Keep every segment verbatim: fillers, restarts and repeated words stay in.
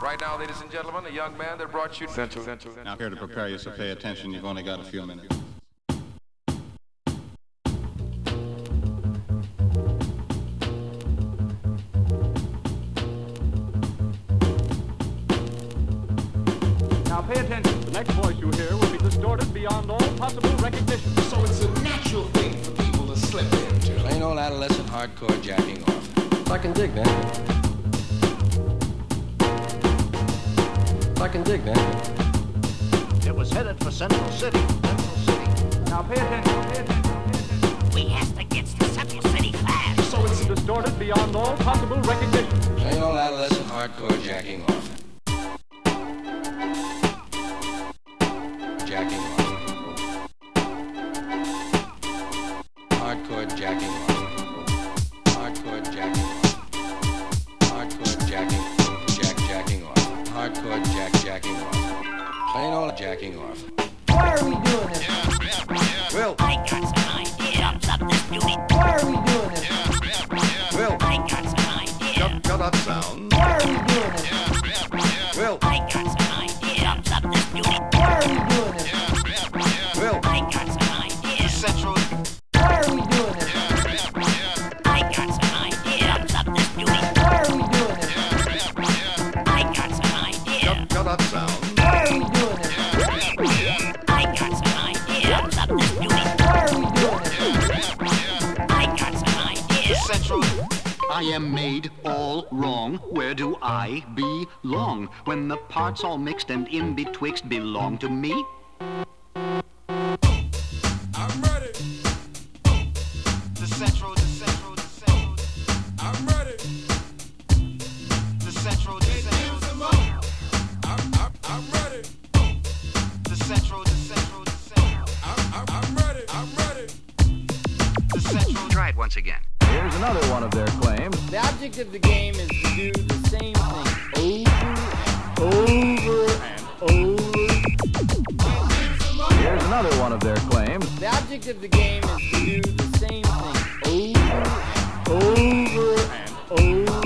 Right now, ladies and gentlemen, a young man that brought you Central, Central, Central. Now, here to prepare you, so pay attention. You've only got a few minutes. Now pay attention. The next voice you hear will be distorted beyond all possible recognition. So it's a natural thing for people to slip into. Plain old adolescent hardcore jacking off. I can dig that. I can dig that. It was headed for Central City. Central City. Now pay attention. Pay attention. Pay attention. We has to get to Central City fast. So it's distorted beyond all possible recognition. Plain old adolescent hardcore jacking off. Jacking off. Hardcore jacking off. Hardcore jacking off. Hardcore jacking. Jack jacking off. Hardcore jack jacking off. Plain old jacking off. Why are we doing this? Yeah, yeah, yeah. Will. I got some idea. Jumps up this beauty. Why are we doing this? Yeah, yeah, yeah. Will. I got some idea. Shut, shut up, sound. Why are we doing this? Yeah, yeah, yeah. Will. I got some idea. Jumps up this beauty. Why are we doing this? Yeah, yeah, yeah. Will. I got some idea. Central. Why are we doing this? Yeah, yeah, yeah. I got some idea. Jumps up this beauty. Why are we doing this? Yeah, yeah, yeah. I got some idea. Shut, shut up, sound. Why are we doing this? Yeah, yeah, yeah. I got some idea. Jumps up this beauty. Why are we doing this? Yeah, yeah. I got some idea. Central. I am made all wrong. Where do I belong? When the parts all mixed and in betwixt belong to me? I'm ready. The central, the central, the central. I'm ready. The central, the central. Use them up. I'm, I'm, I'm ready. The central, the central, the central. I'm, I'm, I'm ready. I'm ready. The central. Try it once again. Here's another one of their claims. The object of the game is to do the same thing over and over and over. Here's another one of their claims. The object of the game is to do the same thing over and over and over.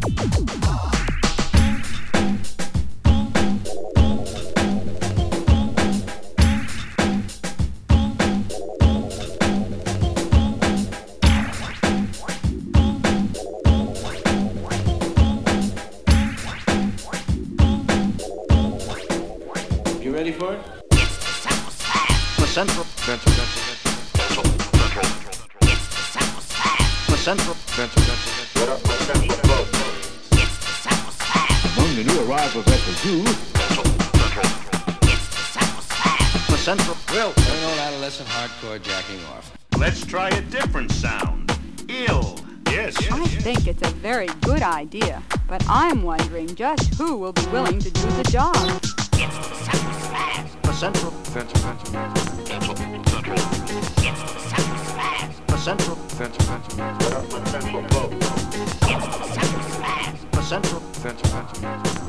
You ready for it? It's the Central Fast. The Central. Central, Central, Central. It's the Central Fast. The Central. Central, Central, Central. It's the Central Fast. Among the new arrivals at the zoo, It's the Central Fast. The Central. Will. Plain old adolescent hardcore jacking off. Let's try a different sound. Ill. Yes. I think it's a very good idea, but I'm wondering just who will be willing to do the job. It's the Central Fast. The Central. Central, Central, Central. Central. It's the Central Fast. The Central. Central, Central, Central. It's the Central Fast. The Central. Central, Central.